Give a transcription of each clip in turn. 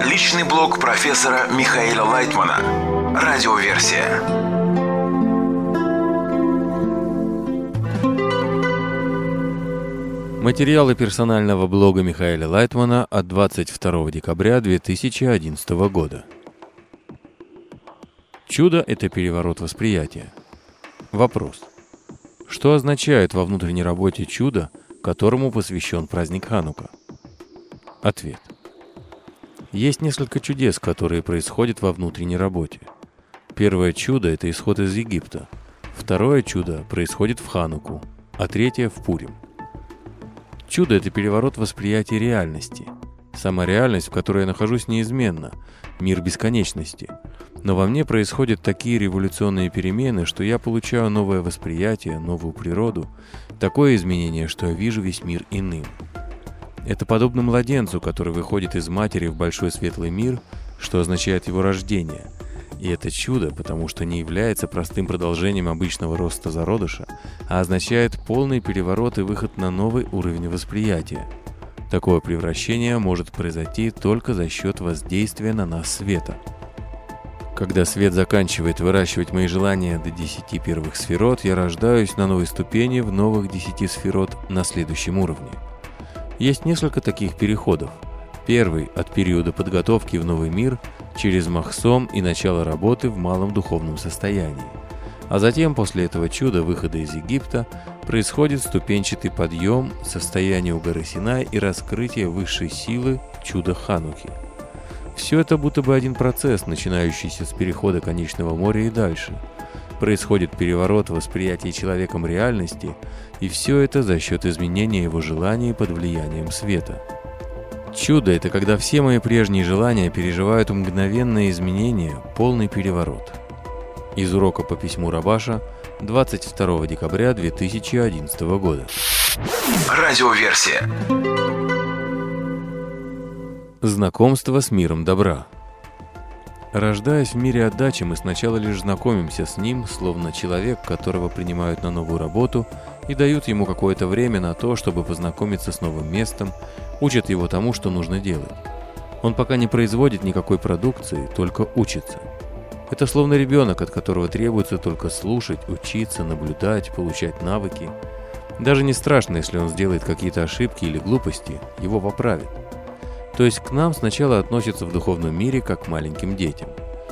Личный блог профессора Михаила Лайтмана. Радиоверсия. Материалы персонального блога Михаила Лайтмана от 22 декабря 2011 года. Чудо – это переворот восприятия. Вопрос. Что означает во внутренней работе чудо, которому посвящен праздник Ханука? Ответ. Есть несколько чудес, которые происходят во внутренней работе. Первое чудо – это исход из Египта. Второе чудо происходит в Хануку, а третье – в Пурим. Чудо – это переворот восприятия реальности. Сама реальность, в которой я нахожусь, неизменна, мир бесконечности. Но во мне происходят такие революционные перемены, что я получаю новое восприятие, новую природу, такое изменение, что я вижу весь мир иным. Это подобно младенцу, который выходит из матери в большой светлый мир, что означает его рождение. И это чудо, потому что не является простым продолжением обычного роста зародыша, а означает полный переворот и выход на новый уровень восприятия. Такое превращение может произойти только за счет воздействия на нас света. Когда свет заканчивает выращивать мои желания до 10 первых сферот, я рождаюсь на новой ступени в новых 10 сферот на следующем уровне. Есть несколько таких переходов. Первый – от периода подготовки в новый мир через Махсом и начало работы в малом духовном состоянии. А затем, после этого чуда выхода из Египта, происходит ступенчатый подъем, состояние у горы Синай и раскрытие высшей силы чуда Хануки. Все это будто бы один процесс, начинающийся с перехода конечного моря и дальше. Происходит переворот восприятия человеком реальности, и все это за счет изменения его желаний под влиянием света. Чудо – это когда все мои прежние желания переживают мгновенное изменение, полный переворот. Из урока по письму Рабаша 22 декабря 2011 года. Радиоверсия. Знакомство с миром добра. Рождаясь в мире отдачи, мы сначала лишь знакомимся с ним, словно человек, которого принимают на новую работу и дают ему какое-то время на то, чтобы познакомиться с новым местом, учат его тому, что нужно делать. Он пока не производит никакой продукции, только учится. Это словно ребенок, от которого требуется только слушать, учиться, наблюдать, получать навыки. Даже не страшно, если он сделает какие-то ошибки или глупости, его поправят. То есть к нам сначала относятся в духовном мире как к маленьким детям.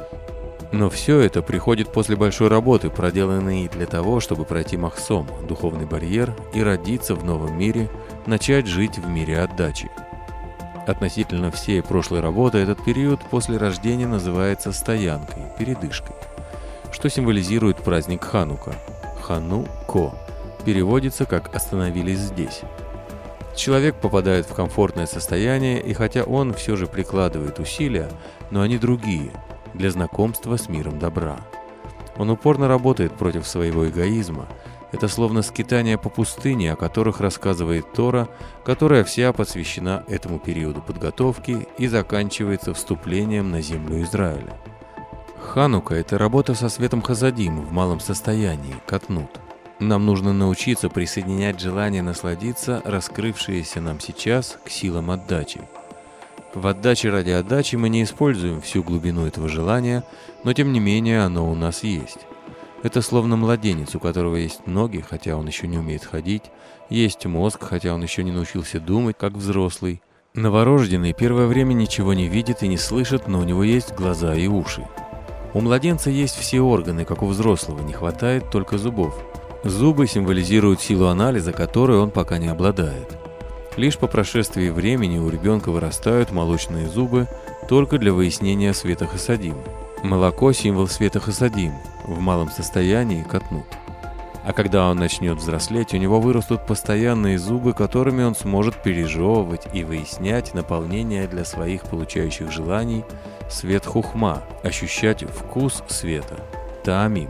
Но все это приходит после большой работы, проделанной для того, чтобы пройти Махсом, духовный барьер, и родиться в новом мире, начать жить в мире отдачи. Относительно всей прошлой работы этот период после рождения называется стоянкой, передышкой, что символизирует праздник Ханука. Хануко переводится как «остановились здесь». Человек попадает в комфортное состояние, и хотя он все же прикладывает усилия, но они другие, для знакомства с миром добра. Он упорно работает против своего эгоизма. Это словно скитания по пустыне, о которых рассказывает Тора, которая вся посвящена этому периоду подготовки и заканчивается вступлением на землю Израиля. Ханука – это работа со светом Хасадим в малом состоянии, катнут. Нам нужно научиться присоединять желание насладиться, раскрывшееся нам сейчас, к силам отдачи. В отдаче ради отдачи мы не используем всю глубину этого желания, но тем не менее оно у нас есть. Это словно младенец, у которого есть ноги, хотя он еще не умеет ходить, есть мозг, хотя он еще не научился думать, как взрослый. Новорожденный первое время ничего не видит и не слышит, но у него есть глаза и уши. У младенца есть все органы, как у взрослого, не хватает только зубов. Зубы символизируют силу анализа, которой он пока не обладает. Лишь по прошествии времени у ребенка вырастают молочные зубы только для выяснения света Хасадим. Молоко – символ света Хасадим, в малом состоянии катнут. А когда он начнет взрослеть, у него вырастут постоянные зубы, которыми он сможет пережевывать и выяснять наполнение для своих получающих желаний свет хухма, ощущать вкус света, таамим.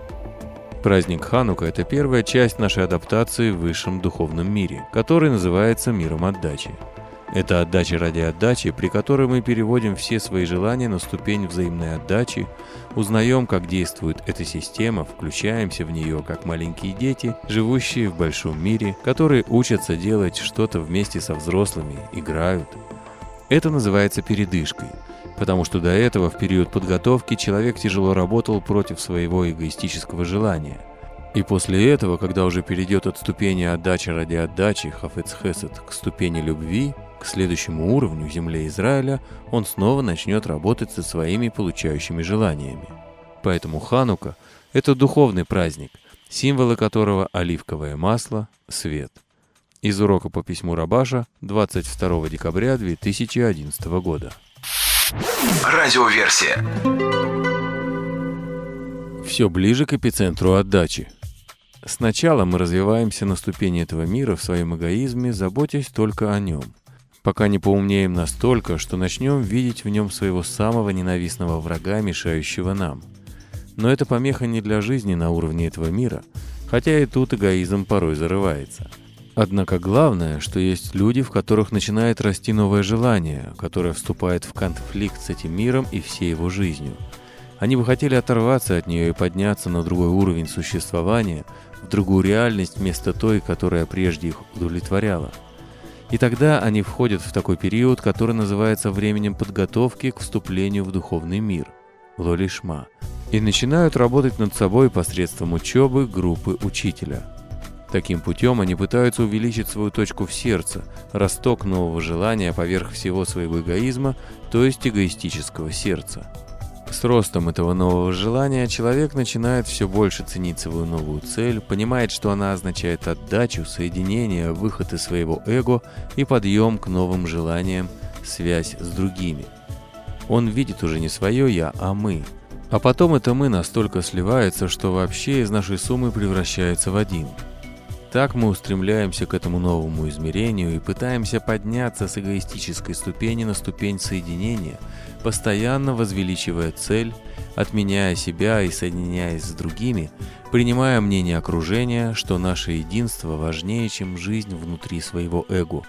Праздник Ханука – это первая часть нашей адаптации в высшем духовном мире, который называется миром отдачи. Это отдача ради отдачи, при которой мы переводим все свои желания на ступень взаимной отдачи, узнаем, как действует эта система, включаемся в нее как маленькие дети, живущие в большом мире, которые учатся делать что-то вместе со взрослыми, играют. Это называется передышкой, потому что до этого в период подготовки человек тяжело работал против своего эгоистического желания. И после этого, когда уже перейдет от ступени отдачи ради отдачи, хафец хесед, к ступени любви, к следующему уровню земле Израиля, он снова начнет работать со своими получающими желаниями. Поэтому Ханука – это духовный праздник, символы которого оливковое масло, свет. Из урока по письму Рабаша 22 декабря 2011 года. Радиоверсия. Все ближе к эпицентру отдачи. Сначала мы развиваемся на ступени этого мира в своем эгоизме, заботясь только о нем, пока не поумнеем настолько, что начнем видеть в нем своего самого ненавистного врага, мешающего нам. Но это помеха не для жизни на уровне этого мира, хотя и тут эгоизм порой зарывается. Однако главное, что есть люди, в которых начинает расти новое желание, которое вступает в конфликт с этим миром и всей его жизнью. Они бы хотели оторваться от нее и подняться на другой уровень существования, в другую реальность вместо той, которая прежде их удовлетворяла. И тогда они входят в такой период, который называется временем подготовки к вступлению в духовный мир – лолишма, и начинают работать над собой посредством учебы группы учителя. Таким путем они пытаются увеличить свою точку в сердце, росток нового желания поверх всего своего эгоизма, то есть эгоистического сердца. С ростом этого нового желания человек начинает все больше ценить свою новую цель, понимает, что она означает отдачу, соединение, выход из своего эго и подъем к новым желаниям, связь с другими. Он видит уже не свое «я», а «мы». А потом это «мы» настолько сливается, что вообще из нашей суммы превращается в один. Так мы устремляемся к этому новому измерению и пытаемся подняться с эгоистической ступени на ступень соединения, постоянно возвеличивая цель, отменяя себя и соединяясь с другими, принимая мнение окружения, что наше единство важнее, чем жизнь внутри своего эго.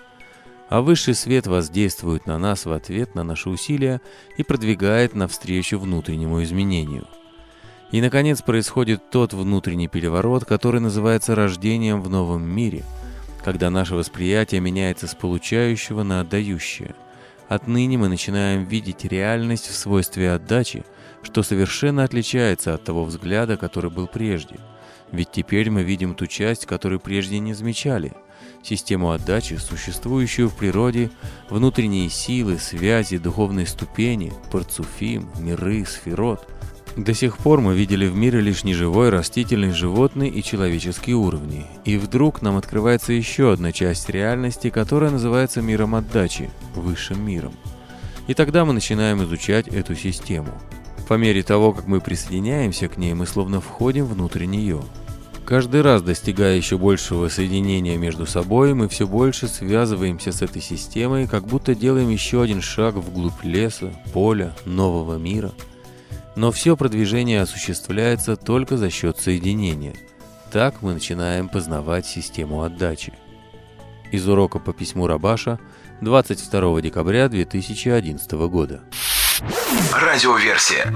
А высший свет воздействует на нас в ответ на наши усилия и продвигает навстречу внутреннему изменению. И, наконец, происходит тот внутренний переворот, который называется рождением в новом мире, когда наше восприятие меняется с получающего на отдающее. Отныне мы начинаем видеть реальность в свойстве отдачи, что совершенно отличается от того взгляда, который был прежде. Ведь теперь мы видим ту часть, которую прежде не замечали. Систему отдачи, существующую в природе, внутренние силы, связи, духовные ступени, парцуфим, миры, сферот. До сих пор мы видели в мире лишь неживой, растительный, животный и человеческий уровни. И вдруг нам открывается еще одна часть реальности, которая называется миром отдачи, высшим миром. И тогда мы начинаем изучать эту систему. По мере того, как мы присоединяемся к ней, мы словно входим внутрь нее. Каждый раз, достигая еще большего соединения между собой, мы все больше связываемся с этой системой, как будто делаем еще один шаг вглубь леса, поля, нового мира. Но все продвижение осуществляется только за счет соединения. Так мы начинаем познавать систему отдачи. Из урока по письму Рабаша 22 декабря 2011 года. Радиоверсия.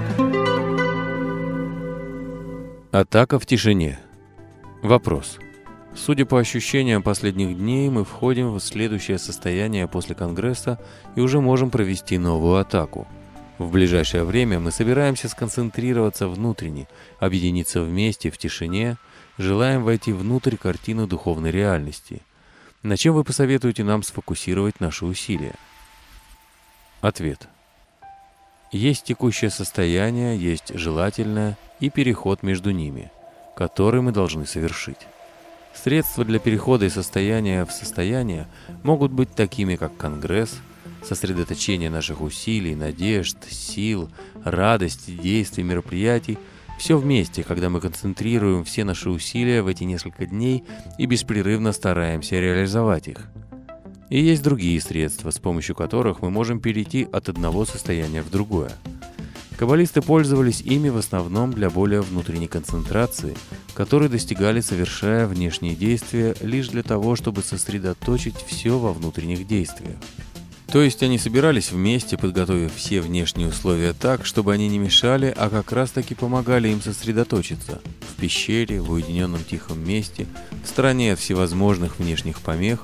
Атака в тишине. Вопрос. Судя по ощущениям последних дней, мы входим в следующее состояние после Конгресса и уже можем провести новую атаку. В ближайшее время мы собираемся сконцентрироваться внутренне, объединиться вместе в тишине, желаем войти внутрь картины духовной реальности. На чем вы посоветуете нам сфокусировать наши усилия? Ответ. Есть текущее состояние, есть желательное и переход между ними, который мы должны совершить. Средства для перехода из состояния в состояние могут быть такими, как Конгресс, сосредоточение наших усилий, надежд, сил, радости, действий, мероприятий – все вместе, когда мы концентрируем все наши усилия в эти несколько дней и беспрерывно стараемся реализовать их. И есть другие средства, с помощью которых мы можем перейти от одного состояния в другое. Каббалисты пользовались ими в основном для более внутренней концентрации, которой достигали, совершая внешние действия лишь для того, чтобы сосредоточить все во внутренних действиях. То есть они собирались вместе, подготовив все внешние условия так, чтобы они не мешали, а как раз-таки помогали им сосредоточиться в пещере, в уединенном тихом месте, в стороне от всевозможных внешних помех,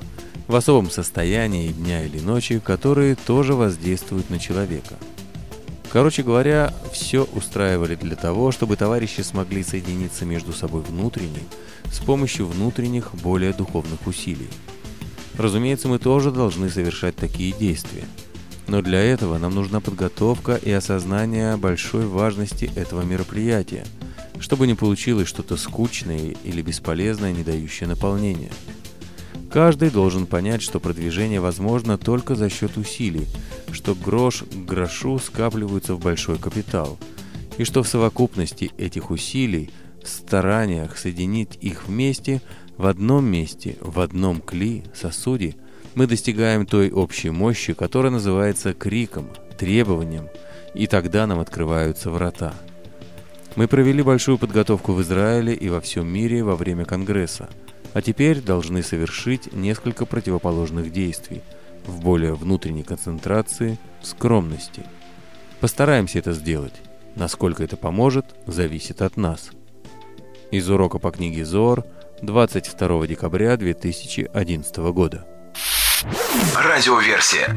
в особом состоянии дня или ночи, которые тоже воздействуют на человека. Короче говоря, все устраивали для того, чтобы товарищи смогли соединиться между собой внутренне с помощью внутренних, более духовных усилий. Разумеется, мы тоже должны совершать такие действия. Но для этого нам нужна подготовка и осознание большой важности этого мероприятия, чтобы не получилось что-то скучное или бесполезное, не дающее наполнения. Каждый должен понять, что продвижение возможно только за счет усилий, что грош к грошу скапливаются в большой капитал, и что в совокупности этих усилий, в стараниях соединить их вместе, в одном месте, в одном кли, сосуде, мы достигаем той общей мощи, которая называется криком, требованием, и тогда нам открываются врата. Мы провели большую подготовку в Израиле и во всем мире во время Конгресса, а теперь должны совершить несколько противоположных действий в более внутренней концентрации, скромности. Постараемся это сделать. Насколько это поможет, зависит от нас. Из урока по книге Зоар, 22 декабря 2011 года. Радиоверсия.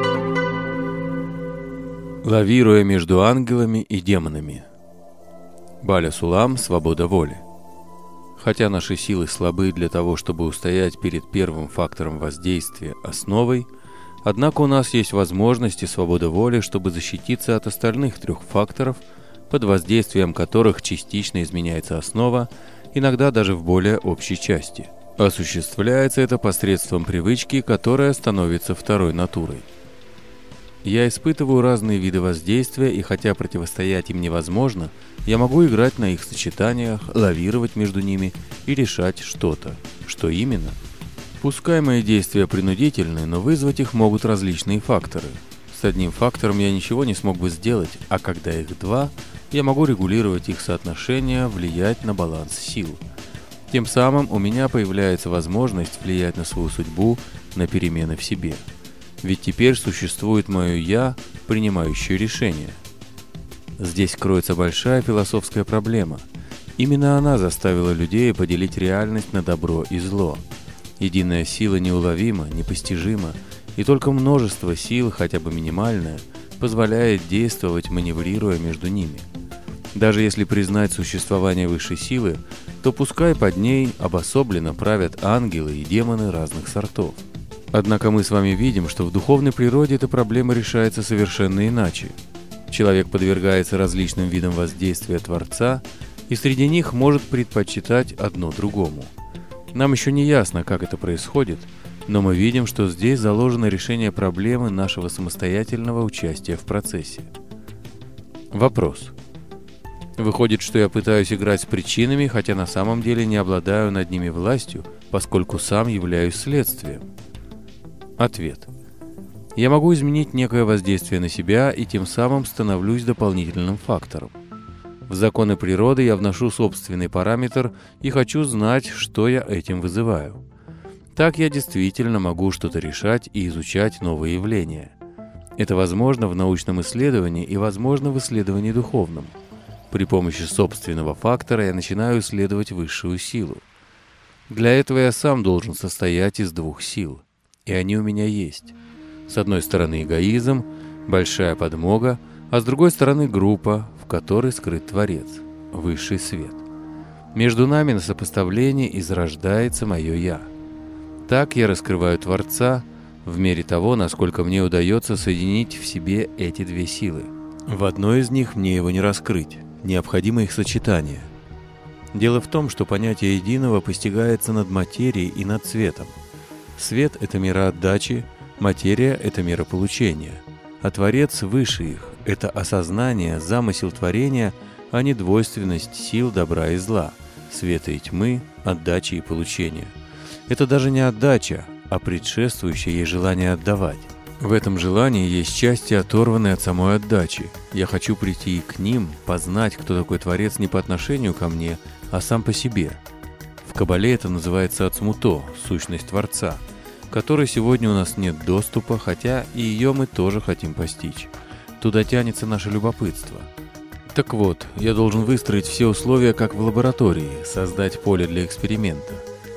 Лавируя между ангелами и демонами. Баля Сулам. Свобода воли. Хотя наши силы слабы для того, чтобы устоять перед первым фактором воздействия, основой, однако у нас есть возможность и свобода воли, чтобы защититься от остальных трех факторов, под воздействием которых частично изменяется основа, иногда даже в более общей части. Осуществляется это посредством привычки, которая становится второй натурой. Я испытываю разные виды воздействия, и хотя противостоять им невозможно, я могу играть на их сочетаниях, лавировать между ними и решать что-то. Что именно? Пускай мои действия принудительны, но вызвать их могут различные факторы. С одним фактором я ничего не смог бы сделать, а когда их два, я могу регулировать их соотношение, влиять на баланс сил. Тем самым у меня появляется возможность влиять на свою судьбу, на перемены в себе. Ведь теперь существует мое «я», принимающее решения. Здесь кроется большая философская проблема. Именно она заставила людей поделить реальность на добро и зло. Единая сила неуловима, непостижима, и только множество сил, хотя бы минимальное, позволяет действовать, маневрируя между ними. Даже если признать существование высшей силы, то пускай под ней обособленно правят ангелы и демоны разных сортов. Однако мы с вами видим, что в духовной природе эта проблема решается совершенно иначе. Человек подвергается различным видам воздействия Творца, и среди них может предпочитать одно другому. Нам еще не ясно, как это происходит, но мы видим, что здесь заложено решение проблемы нашего самостоятельного участия в процессе. Вопрос. Выходит, что я пытаюсь играть с причинами, хотя на самом деле не обладаю над ними властью, поскольку сам являюсь следствием. Ответ. Я могу изменить некое воздействие на себя и тем самым становлюсь дополнительным фактором. В законы природы я вношу собственный параметр и хочу знать, что я этим вызываю. Так я действительно могу что-то решать и изучать новые явления. Это возможно в научном исследовании и возможно в исследовании духовном. При помощи собственного фактора я начинаю исследовать высшую силу. Для этого я сам должен состоять из двух сил, и они у меня есть. С одной стороны эгоизм, большая подмога, а с другой стороны группа, в которой скрыт Творец, высший свет. Между нами на сопоставлении и зарождается мое «я». Так я раскрываю Творца в мере того, насколько мне удается соединить в себе эти две силы. В одной из них мне его не раскрыть, необходимо их сочетание. Дело в том, что понятие единого постигается над материей и над цветом. Свет — это мера отдачи, материя — это мера получения, а Творец выше их — это осознание, замысел творения, а не двойственность сил добра и зла, света и тьмы, отдачи и получения. Это даже не отдача, а предшествующее ей желание отдавать. В этом желании есть части, оторванные от самой отдачи. Я хочу прийти к ним, познать, кто такой Творец не по отношению ко мне, а сам по себе. В Кабале это называется ацмуто, сущность Творца, к которой сегодня у нас нет доступа, хотя и ее мы тоже хотим постичь. Туда тянется наше любопытство. Так вот, я должен выстроить все условия, как в лаборатории, создать поле для эксперимента.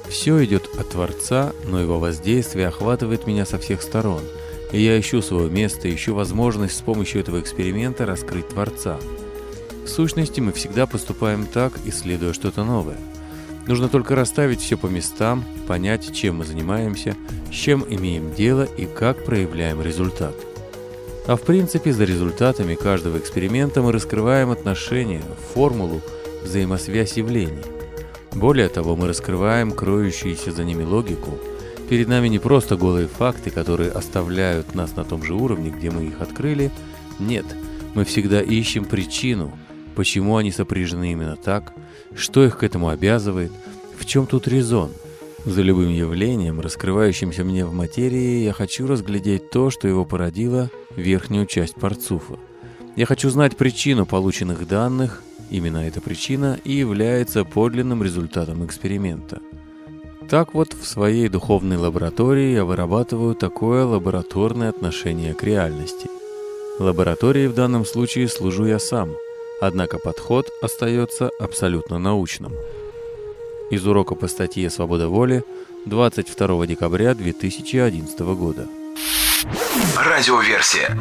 Все идет от Творца, но его воздействие охватывает меня со всех сторон, и я ищу свое место, ищу возможность с помощью этого эксперимента раскрыть Творца. В сущности, мы всегда поступаем так, исследуя что-то новое. Нужно только расставить все по местам, понять, чем мы занимаемся, с чем имеем дело и как проявляем результат. А в принципе, за результатами каждого эксперимента мы раскрываем отношения, формулу, взаимосвязь явлений. Более того, мы раскрываем кроющуюся за ними логику. Перед нами не просто голые факты, которые оставляют нас на том же уровне, где мы их открыли. Нет, мы всегда ищем причину, почему они сопряжены именно так, что их к этому обязывает, в чем тут резон. За любым явлением, раскрывающимся мне в материи, я хочу разглядеть то, что его породило, верхнюю часть парцуфа. Я хочу знать причину полученных данных, именно эта причина и является подлинным результатом эксперимента. Так вот, в своей духовной лаборатории я вырабатываю такое лабораторное отношение к реальности. Лабораторией в данном случае служу я сам, однако подход остается абсолютно научным. Из урока по статье «Свобода воли» 22 декабря 2011 года. Радиоверсия.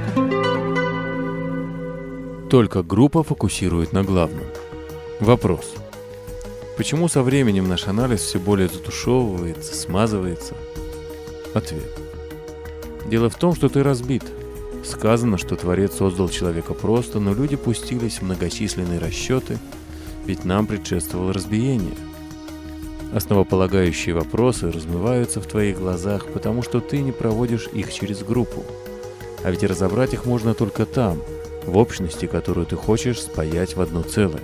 Только группа фокусирует на главном. Вопрос. Почему со временем наш анализ все более затушевывается, смазывается? Ответ. Дело в том, что ты разбит. Сказано, что Творец создал человека просто, но люди пустились в многочисленные расчеты, ведь нам предшествовало разбиение. Основополагающие вопросы размываются в твоих глазах, потому что ты не проводишь их через группу. А ведь разобрать их можно только там, в общности, которую ты хочешь спаять в одно целое.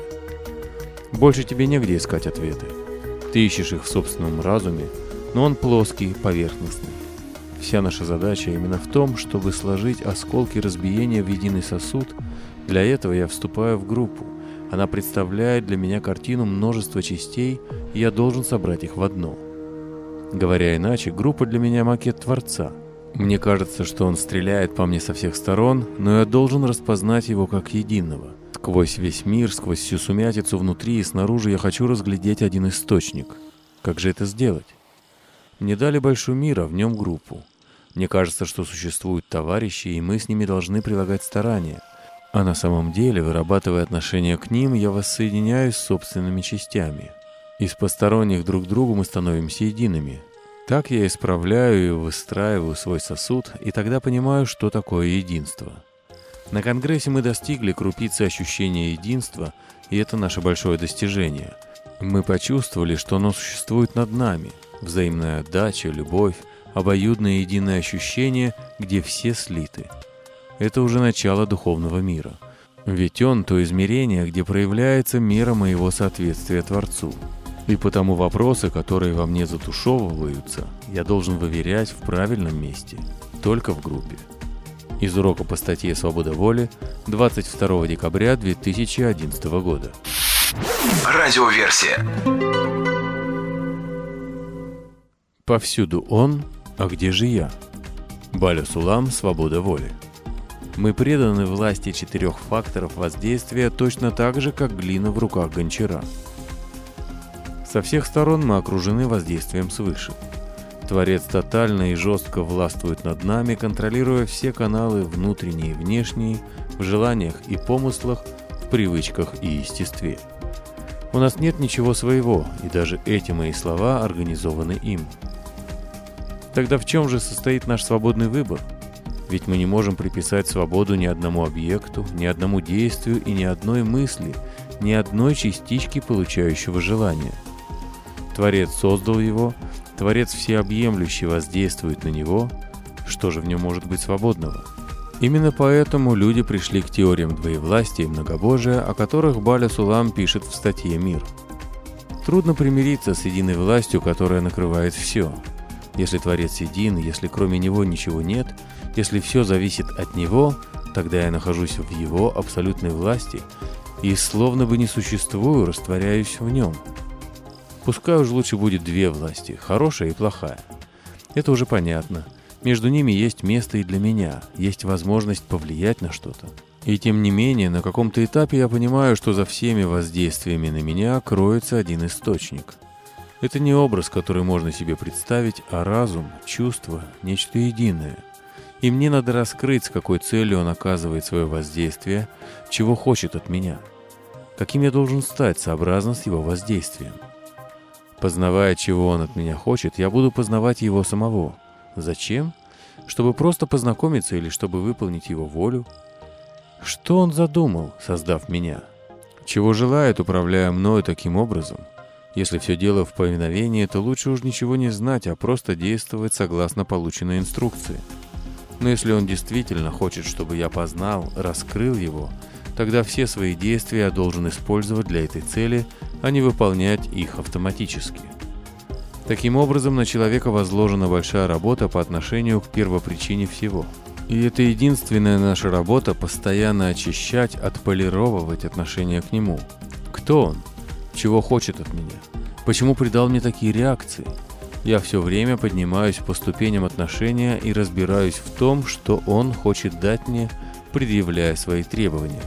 Больше тебе негде искать ответы. Ты ищешь их в собственном разуме, но он плоский, поверхностный. Вся наша задача именно в том, чтобы сложить осколки разбиения в единый сосуд. Для этого я вступаю в группу. Она представляет для меня картину множества частей, и я должен собрать их в одно. Говоря иначе, группа для меня макет Творца. Мне кажется, что он стреляет по мне со всех сторон, но я должен распознать его как единого. Сквозь весь мир, сквозь всю сумятицу внутри и снаружи я хочу разглядеть один источник. Как же это сделать? Мне дали большой мир, а в нем группу. Мне кажется, что существуют товарищи, и мы с ними должны прилагать старания. А на самом деле, вырабатывая отношение к ним, я воссоединяюсь с собственными частями. Из посторонних друг другу мы становимся едиными. Так я исправляю и выстраиваю свой сосуд, и тогда понимаю, что такое единство. На Конгрессе мы достигли крупицы ощущения единства, и это наше большое достижение. Мы почувствовали, что оно существует над нами. Взаимная отдача, любовь, обоюдное единое ощущение, где все слиты. Это уже начало духовного мира. Ведь он — то измерение, где проявляется мера моего соответствия Творцу. И потому вопросы, которые во мне затушевываются, я должен выверять в правильном месте, только в группе. Из урока по статье «Свобода воли» 22 декабря 2011 года. Радиоверсия. Повсюду он, а где же я? Баля Сулам, «Свобода воли». Мы преданы власти 4 факторов воздействия точно так же, как глина в руках гончара. Со всех сторон мы окружены воздействием свыше. Творец тотально и жестко властвует над нами, контролируя все каналы внутренние и внешние, в желаниях и помыслах, в привычках и естестве. У нас нет ничего своего, и даже эти мои слова организованы им. Тогда в чем же состоит наш свободный выбор? Ведь мы не можем приписать свободу ни одному объекту, ни одному действию и ни одной мысли, ни одной частички получающего желания. Творец создал его, Творец всеобъемлющий воздействует на него. Что же в нем может быть свободного? Именно поэтому люди пришли к теориям двоевластия и многобожия, о которых Баля Сулам пишет в статье «Мир». Трудно примириться с единой властью, которая накрывает все. Если Творец един, если кроме него ничего нет, если все зависит от него, тогда я нахожусь в его абсолютной власти и словно бы не существую, растворяюсь в нем. Пускай уж лучше будет 2 власти, хорошая и плохая. Это уже понятно. Между ними есть место и для меня, есть возможность повлиять на что-то. И тем не менее, на каком-то этапе я понимаю, что за всеми воздействиями на меня кроется один источник. Это не образ, который можно себе представить, а разум, чувство, нечто единое. И мне надо раскрыть, с какой целью он оказывает свое воздействие, чего хочет от меня. Каким я должен стать, сообразно с его воздействием. Познавая, чего он от меня хочет, я буду познавать его самого. Зачем? Чтобы просто познакомиться или чтобы выполнить его волю? Что он задумал, создав меня? Чего желает, управляя мною таким образом? Если все дело в повиновении, то лучше уж ничего не знать, а просто действовать согласно полученной инструкции. Но если он действительно хочет, чтобы я познал, раскрыл его, тогда все свои действия я должен использовать для этой цели, а не выполнять их автоматически. Таким образом, на человека возложена большая работа по отношению к первопричине всего. И это единственная наша работа — постоянно очищать, отполировывать отношение к нему. Кто он? Чего хочет от меня? Почему придал мне такие реакции? Я все время поднимаюсь по ступеням отношения и разбираюсь в том, что он хочет дать мне, предъявляя свои требования.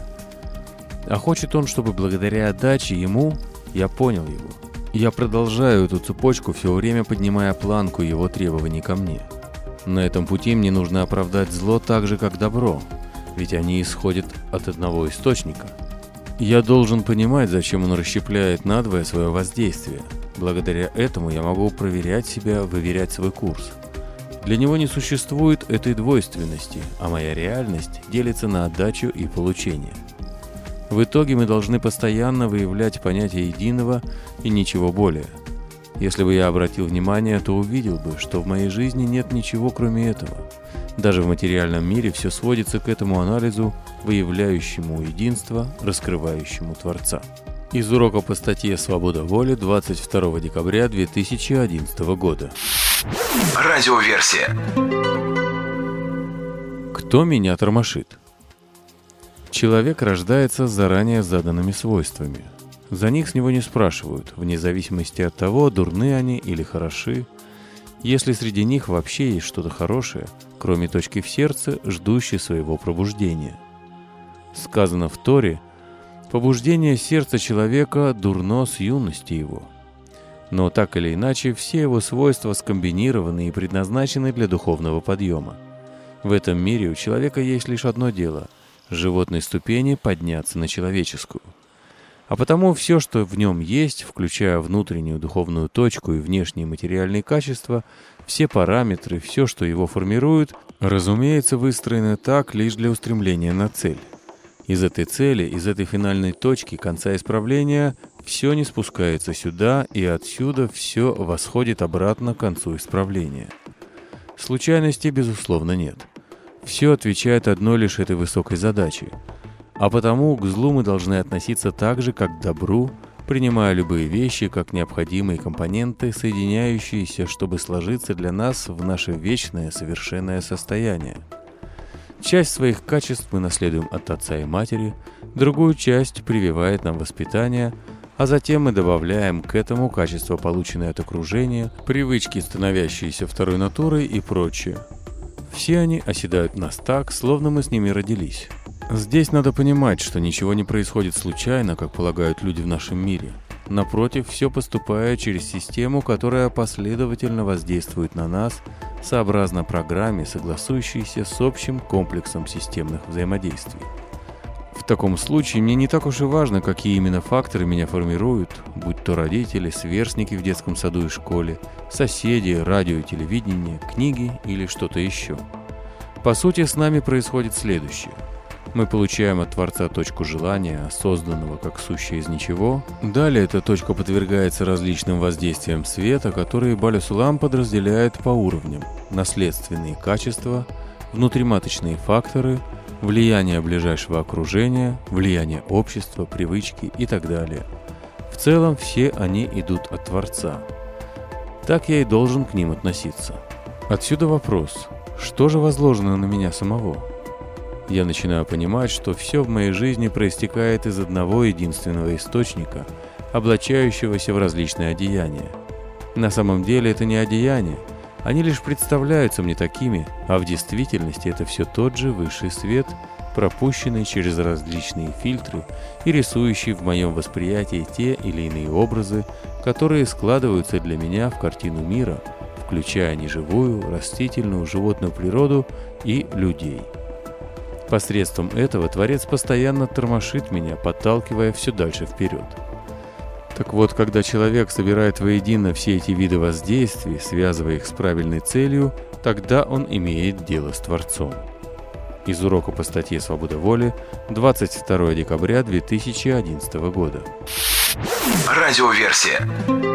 А хочет он, чтобы благодаря отдаче ему я понял его. Я продолжаю эту цепочку, все время поднимая планку его требований ко мне. На этом пути мне нужно оправдать зло так же, как добро, ведь они исходят от одного источника. Я должен понимать, зачем он расщепляет надвое свое воздействие. Благодаря этому я могу проверять себя, выверять свой курс. Для него не существует этой двойственности, а моя реальность делится на отдачу и получение. В итоге мы должны постоянно выявлять понятие единого и ничего более. Если бы я обратил внимание, то увидел бы, что в моей жизни нет ничего кроме этого. Даже в материальном мире все сводится к этому анализу, выявляющему единство, раскрывающему Творца. Из урока по статье «Свобода воли» 22 декабря 2011 года. Радиоверсия. Кто меня тормошит? Человек рождается с заранее заданными свойствами. За них с него не спрашивают, вне зависимости от того, дурны они или хороши. Если среди них вообще есть что-то хорошее, кроме точки в сердце, ждущей своего пробуждения. Сказано в Торе: побуждение сердца человека дурно с юности его. Но так или иначе, все его свойства скомбинированы и предназначены для духовного подъема. В этом мире у человека есть лишь одно дело — с животной ступени подняться на человеческую. А потому все, что в нем есть, включая внутреннюю духовную точку и внешние материальные качества, все параметры, все, что его формирует, разумеется, выстроено так лишь для устремления на цель. Из этой цели, из этой финальной точки конца исправления, все не спускается сюда, и отсюда все восходит обратно к концу исправления. Случайностей, безусловно, нет. Все отвечает одной лишь этой высокой задаче. А потому к злу мы должны относиться так же, как к добру, принимая любые вещи как необходимые компоненты, соединяющиеся, чтобы сложиться для нас в наше вечное совершенное состояние. Часть своих качеств мы наследуем от отца и матери, другую часть прививает нам воспитание, а затем мы добавляем к этому качества, полученные от окружения, привычки, становящиеся второй натурой и прочее. Все они оседают в нас так, словно мы с ними родились. Здесь надо понимать, что ничего не происходит случайно, как полагают люди в нашем мире. Напротив, все поступает через систему, которая последовательно воздействует на нас, сообразно программе, согласующейся с общим комплексом системных взаимодействий. В таком случае мне не так уж и важно, какие именно факторы меня формируют, будь то родители, сверстники в детском саду и школе, соседи, радио и телевидение, книги или что-то еще. По сути, с нами происходит следующее. Мы получаем от Творца точку желания, созданного как сущее из ничего. Далее эта точка подвергается различным воздействиям света, которые Баля-Сулам подразделяет по уровням: наследственные качества, внутриматочные факторы, влияние ближайшего окружения, влияние общества, привычки и так далее. В целом все они идут от Творца. Так я и должен к ним относиться. Отсюда вопрос: что же возложено на меня самого? Я начинаю понимать, что все в моей жизни проистекает из одного единственного источника, облачающегося в различные одеяния. На самом деле это не одеяния, они лишь представляются мне такими, а в действительности это все тот же высший свет, пропущенный через различные фильтры и рисующий в моем восприятии те или иные образы, которые складываются для меня в картину мира, включая неживую, растительную, животную природу и людей. Посредством этого Творец постоянно тормошит меня, подталкивая все дальше вперед. Так вот, когда человек собирает воедино все эти виды воздействий, связывая их с правильной целью, тогда он имеет дело с Творцом. Из урока по статье «Свобода воли», 22 декабря 2011 года. Радиоверсия.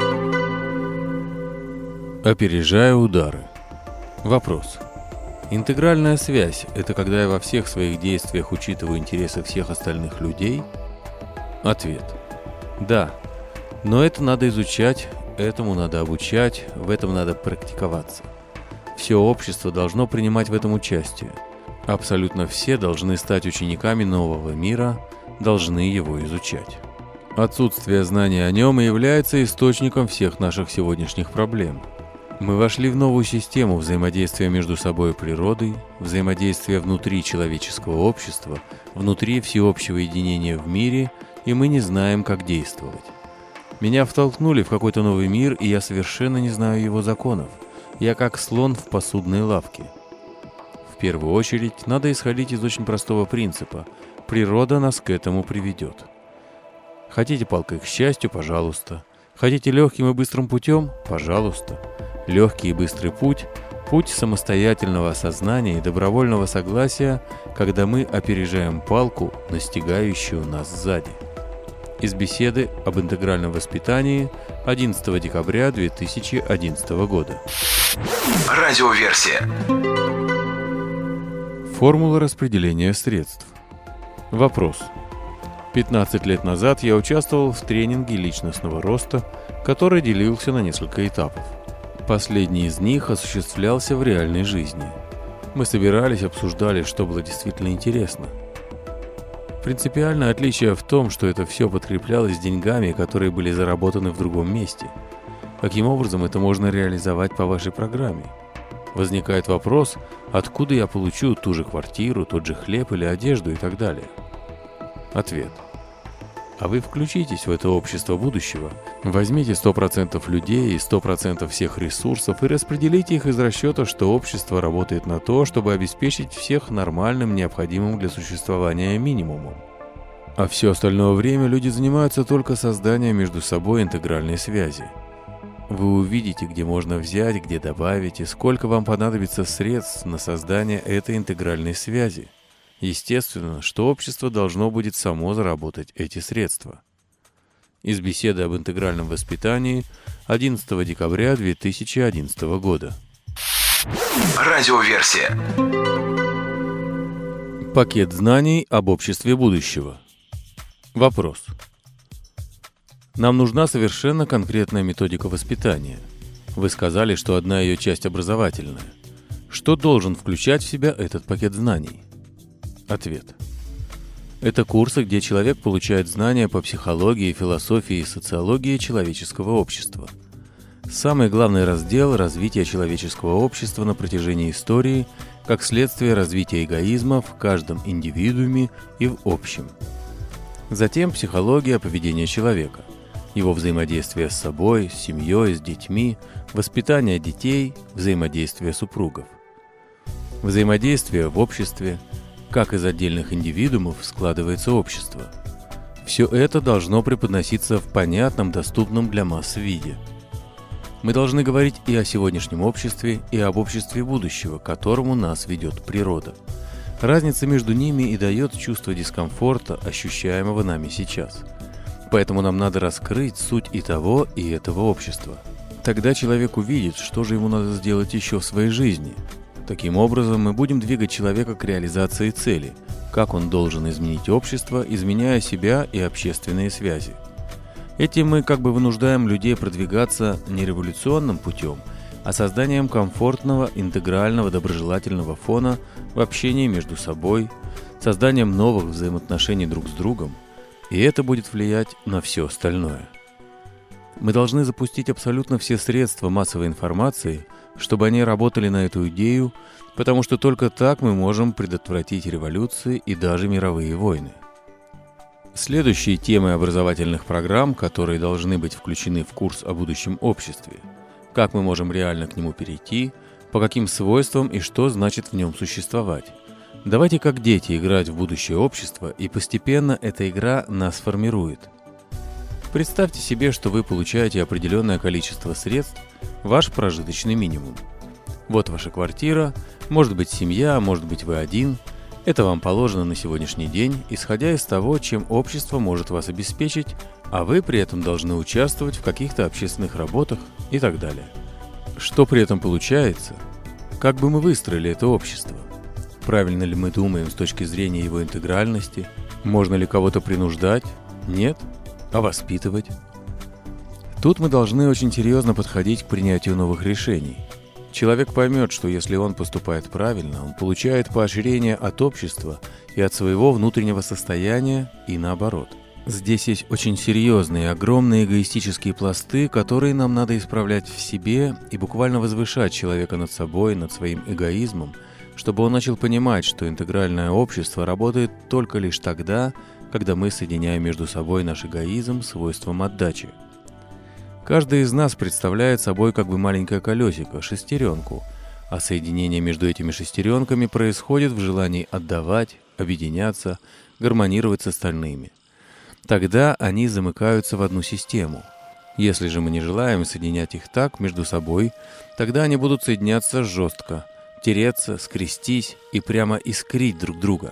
Опережая удары. Вопрос. Интегральная связь – это когда я во всех своих действиях учитываю интересы всех остальных людей? Ответ. Да. Но это надо изучать, этому надо обучать, в этом надо практиковаться. Все общество должно принимать в этом участие. Абсолютно все должны стать учениками нового мира, должны его изучать. Отсутствие знания о нем и является источником всех наших сегодняшних проблем. Мы вошли в новую систему взаимодействия между собой и природой, взаимодействия внутри человеческого общества, внутри всеобщего единения в мире, и мы не знаем, как действовать. Меня втолкнули в какой-то новый мир, и я совершенно не знаю его законов. Я как слон в посудной лавке. В первую очередь, надо исходить из очень простого принципа. Природа нас к этому приведет. Хотите палкой к счастью? Пожалуйста. Хотите легким и быстрым путем? Пожалуйста. Легкий и быстрый путь – путь самостоятельного осознания и добровольного согласия, когда мы опережаем палку, настигающую нас сзади. Из беседы об интегральном воспитании 11 декабря 2011 года. Радиоверсия. Формула распределения средств. Вопрос. 15 лет назад я участвовал в тренинге личностного роста, который делился на несколько этапов. Последний из них осуществлялся в реальной жизни. Мы собирались, обсуждали, что было действительно интересно. Принципиальное отличие в том, что это все подкреплялось деньгами, которые были заработаны в другом месте. Каким образом это можно реализовать по вашей программе? Возникает вопрос, откуда я получу ту же квартиру, тот же хлеб или одежду и так далее. Ответ. А вы включитесь в это общество будущего, возьмите 100% людей и 100% всех ресурсов и распределите их из расчета, что общество работает на то, чтобы обеспечить всех нормальным, необходимым для существования минимумом. А все остальное время люди занимаются только созданием между собой интегральной связи. Вы увидите, где можно взять, где добавить и сколько вам понадобится средств на создание этой интегральной связи. Естественно, что общество должно будет само заработать эти средства. Из беседы об интегральном воспитании 11 декабря 2011 года. Радиоверсия. Пакет знаний об обществе будущего. Вопрос. Нам нужна совершенно конкретная методика воспитания. Вы сказали, что одна ее часть образовательная. Что должен включать в себя этот пакет знаний? Ответ. Это курсы, где человек получает знания по психологии, философии и социологии человеческого общества. Самый главный раздел – развитие человеческого общества на протяжении истории, как следствие развития эгоизма в каждом индивидууме и в общем. Затем психология поведения человека, его взаимодействие с собой, с семьей, с детьми, воспитание детей, взаимодействие супругов. Взаимодействие в обществе, как из отдельных индивидуумов складывается общество. Все это должно преподноситься в понятном, доступном для масс виде. Мы должны говорить и о сегодняшнем обществе, и об обществе будущего, к которому нас ведет природа. Разница между ними и дает чувство дискомфорта, ощущаемого нами сейчас. Поэтому нам надо раскрыть суть и того, и этого общества. Тогда человек увидит, что же ему надо сделать еще в своей жизни. Таким образом, мы будем двигать человека к реализации цели, как он должен изменить общество, изменяя себя и общественные связи. Этим мы как бы вынуждаем людей продвигаться не революционным путем, а созданием комфортного, интегрального, доброжелательного фона в общении между собой, созданием новых взаимоотношений друг с другом, и это будет влиять на все остальное. Мы должны запустить абсолютно все средства массовой информации, чтобы они работали на эту идею, потому что только так мы можем предотвратить революции и даже мировые войны. Следующие темы образовательных программ, которые должны быть включены в курс о будущем обществе. Как мы можем реально к нему перейти, по каким свойствам и что значит в нем существовать. Давайте как дети играть в будущее общество, и постепенно эта игра нас формирует. Представьте себе, что вы получаете определенное количество средств, ваш прожиточный минимум. Вот ваша квартира, может быть семья, может быть вы один. Это вам положено на сегодняшний день, исходя из того, чем общество может вас обеспечить, а вы при этом должны участвовать в каких-то общественных работах и так далее. Что при этом получается? Как бы мы выстроили это общество? Правильно ли мы думаем с точки зрения его интегральности? Можно ли кого-то принуждать? Нет? А воспитывать? Тут мы должны очень серьезно подходить к принятию новых решений. Человек поймет, что если он поступает правильно, он получает поощрение от общества и от своего внутреннего состояния, и наоборот. Здесь есть очень серьезные, огромные эгоистические пласты, которые нам надо исправлять в себе и буквально возвышать человека над собой, над своим эгоизмом, чтобы он начал понимать, что интегральное общество работает только лишь тогда, когда мы соединяем между собой наш эгоизм с свойством отдачи. Каждый из нас представляет собой как бы маленькое колесико, шестеренку, а соединение между этими шестеренками происходит в желании отдавать, объединяться, гармонировать с остальными. Тогда они замыкаются в одну систему. Если же мы не желаем соединять их так между собой, тогда они будут соединяться жестко, тереться, скрестись и прямо искрить друг друга.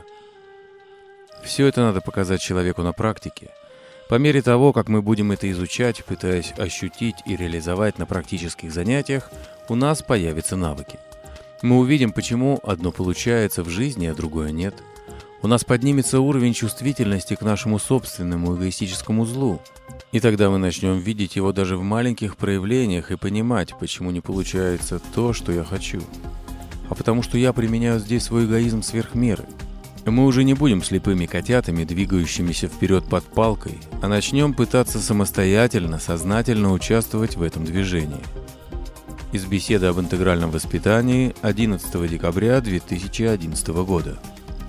Все это надо показать человеку на практике. По мере того, как мы будем это изучать, пытаясь ощутить и реализовать на практических занятиях, у нас появятся навыки. Мы увидим, почему одно получается в жизни, а другое нет. У нас поднимется уровень чувствительности к нашему собственному эгоистическому злу. И тогда мы начнем видеть его даже в маленьких проявлениях и понимать, почему не получается то, что я хочу. А потому что я применяю здесь свой эгоизм сверх меры. Мы уже не будем слепыми котятами, двигающимися вперед под палкой, а начнем пытаться самостоятельно, сознательно участвовать в этом движении. Из беседы об интегральном воспитании 11 декабря 2011 года.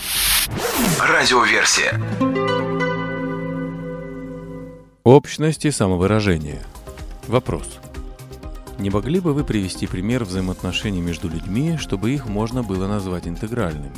Радиоверсия. Общность и самовыражение. Вопрос. Не могли бы вы привести пример взаимоотношений между людьми, чтобы их можно было назвать интегральными?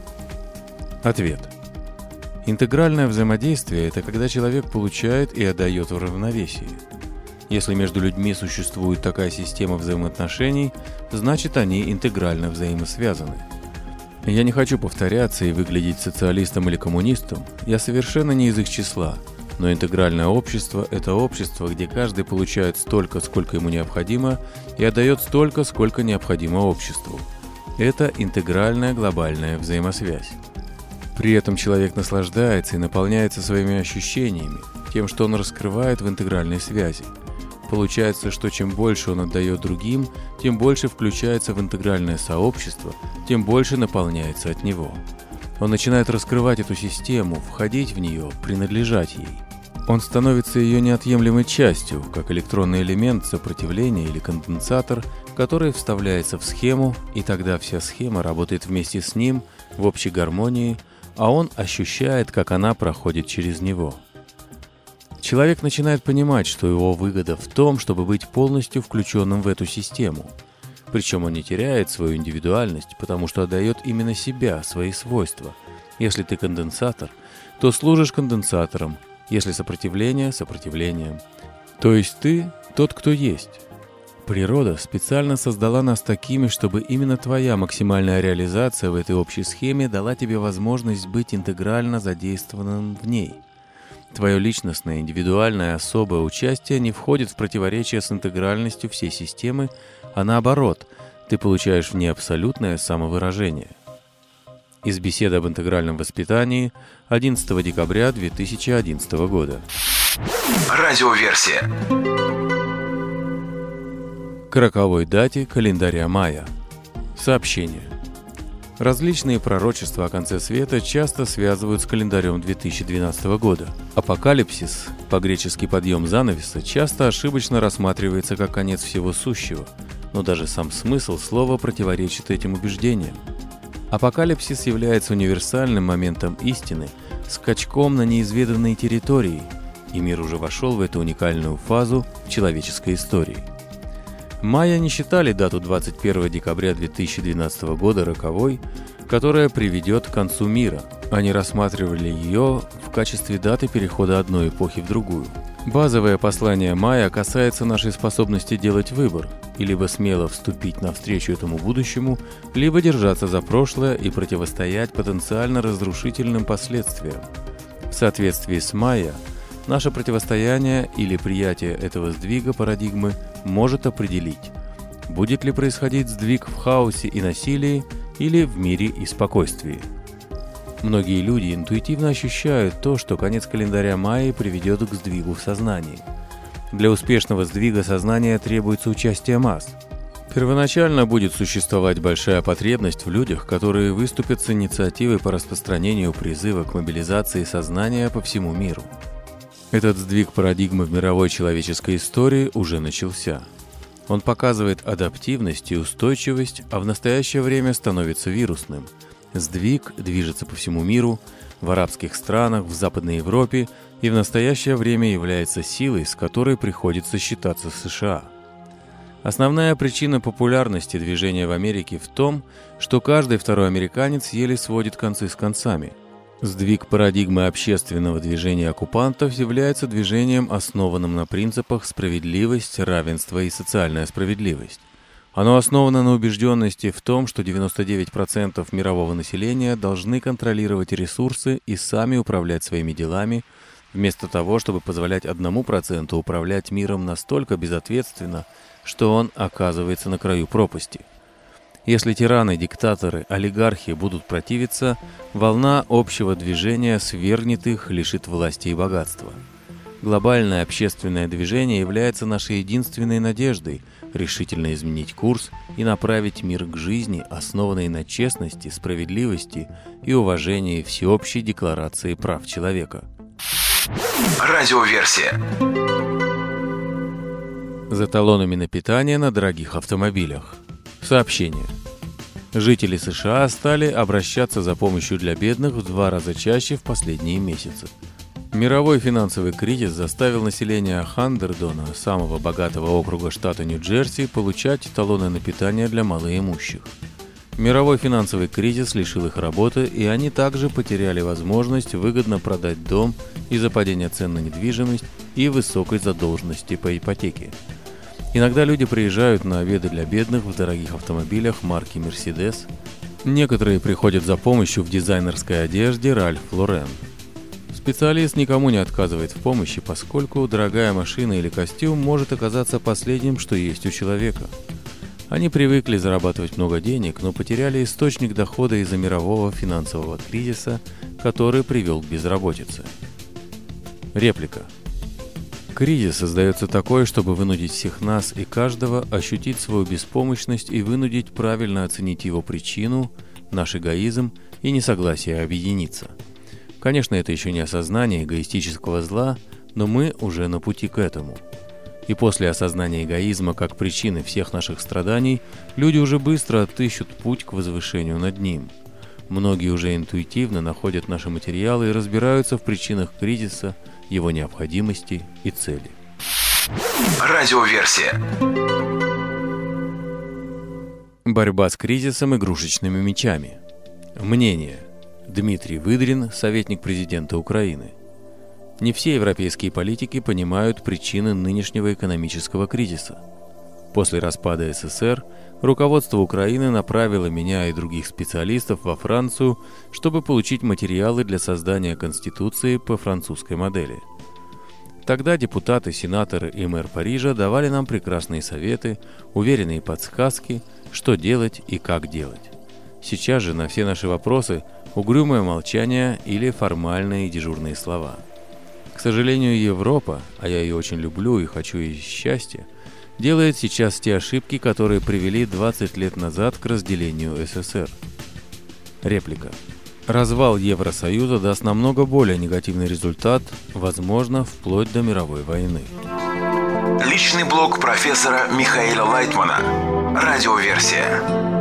Ответ. Интегральное взаимодействие – это когда человек получает и отдает в равновесии. Если между людьми существует такая система взаимоотношений, значит они интегрально взаимосвязаны. Я не хочу повторяться и выглядеть социалистом или коммунистом, я совершенно не из их числа, но интегральное общество – это общество, где каждый получает столько, сколько ему необходимо, и отдает столько, сколько необходимо обществу. Это интегральная глобальная взаимосвязь. При этом человек наслаждается и наполняется своими ощущениями, тем, что он раскрывает в интегральной связи. Получается, что чем больше он отдает другим, тем больше включается в интегральное сообщество, тем больше наполняется от него. Он начинает раскрывать эту систему, входить в нее, принадлежать ей. Он становится ее неотъемлемой частью, как электронный элемент сопротивления или конденсатор, который вставляется в схему, и тогда вся схема работает вместе с ним в общей гармонии, а он ощущает, как она проходит через него. Человек начинает понимать, что его выгода в том, чтобы быть полностью включенным в эту систему. Причем он не теряет свою индивидуальность, потому что отдает именно себя, свои свойства. Если ты конденсатор, то служишь конденсатором, если сопротивление – сопротивлением. То есть ты тот, кто есть. Природа специально создала нас такими, чтобы именно твоя максимальная реализация в этой общей схеме дала тебе возможность быть интегрально задействованным в ней. Твое личностное, индивидуальное, особое участие не входит в противоречие с интегральностью всей системы, а наоборот, ты получаешь в ней абсолютное самовыражение. Из беседы об интегральном воспитании 11 декабря 2011 года. Радиоверсия. К роковой дате календаря майя. Сообщение. Различные пророчества о конце света часто связывают с календарем 2012 года. Апокалипсис, по-гречески подъем занавеса, часто ошибочно рассматривается как конец всего сущего. но даже сам смысл слова противоречит этим убеждениям. Апокалипсис является универсальным моментом истины, скачком на неизведанные территории, и мир уже вошел в эту уникальную фазу человеческой истории. Майя не считали дату 21 декабря 2012 года роковой, которая приведет к концу мира. Они рассматривали ее в качестве даты перехода одной эпохи в другую. Базовое послание Майя касается нашей способности делать выбор, и либо смело вступить навстречу этому будущему, либо держаться за прошлое и противостоять потенциально разрушительным последствиям. В соответствии с Майя, наше противостояние или приятие этого сдвига парадигмы может определить, будет ли происходить сдвиг в хаосе и насилии или в мире и спокойствии. Многие люди интуитивно ощущают то, что конец календаря Майи приведет к сдвигу в сознании. Для успешного сдвига сознания требуется участие масс. Первоначально будет существовать большая потребность в людях, которые выступят с инициативой по распространению призыва к мобилизации сознания по всему миру. Этот сдвиг парадигмы в мировой человеческой истории уже начался. Он показывает адаптивность и устойчивость, а в настоящее время становится вирусным. Сдвиг движется по всему миру, в арабских странах, в Западной Европе и в настоящее время является силой, с которой приходится считаться США. Основная причина популярности движения в Америке в том, что каждый второй американец еле сводит концы с концами. Сдвиг парадигмы общественного движения оккупантов является движением, основанным на принципах справедливость, равенство и социальная справедливость. Оно основано на убежденности в том, что 99% мирового населения должны контролировать ресурсы и сами управлять своими делами, вместо того, чтобы позволять 1% управлять миром настолько безответственно, что он оказывается на краю пропасти. Если тираны, диктаторы, олигархи будут противиться, волна общего движения свергнет их, лишит власти и богатства. Глобальное общественное движение является нашей единственной надеждой решительно изменить курс и направить мир к жизни, основанной на честности, справедливости и уважении Всеобщей декларации прав человека. Радиоверсия. За талонами на питание на дорогих автомобилях. Сообщение. Жители США стали обращаться за помощью для бедных в 2 раза чаще в последние месяцы. Мировой финансовый кризис заставил население Хандердона, самого богатого округа штата Нью-Джерси, получать талоны на питание для малоимущих. Мировой финансовый кризис лишил их работы, и они также потеряли возможность выгодно продать дом из-за падения цен на недвижимость и высокой задолженности по ипотеке. Иногда люди приезжают на обеды для бедных в дорогих автомобилях марки Mercedes. Некоторые приходят за помощью в дизайнерской одежде Ralph Lauren. Специалист никому не отказывает в помощи, поскольку дорогая машина или костюм может оказаться последним, что есть у человека. Они привыкли зарабатывать много денег, но потеряли источник дохода из-за мирового финансового кризиса, который привел к безработице. Реплика. Кризис создается такой, чтобы вынудить всех нас и каждого ощутить свою беспомощность и вынудить правильно оценить его причину, наш эгоизм и несогласие объединиться. Конечно, это еще не осознание эгоистического зла, но мы уже на пути к этому. И после осознания эгоизма как причины всех наших страданий, люди уже быстро отыщут путь к возвышению над ним. Многие уже интуитивно находят наши материалы и разбираются в причинах кризиса, его необходимости и цели. Радиоверсия. Борьба с кризисом игрушечными мечами. Мнение. Дмитрий Выдрин, советник президента Украины. Не все европейские политики понимают причины нынешнего экономического кризиса. После распада СССР руководство Украины направило меня и других специалистов во Францию, чтобы получить материалы для создания Конституции по французской модели. Тогда депутаты, сенаторы и мэр Парижа давали нам прекрасные советы, уверенные подсказки, что делать и как делать. Сейчас же на все наши вопросы угрюмое молчание или формальные дежурные слова. К сожалению, Европа, а я ее очень люблю и хочу ей счастья, делает сейчас те ошибки, которые привели 20 лет назад к разделению СССР. Реплика. Развал Евросоюза даст намного более негативный результат, возможно, вплоть до мировой войны. Личный блог профессора Михаила Лайтмана. Радиоверсия.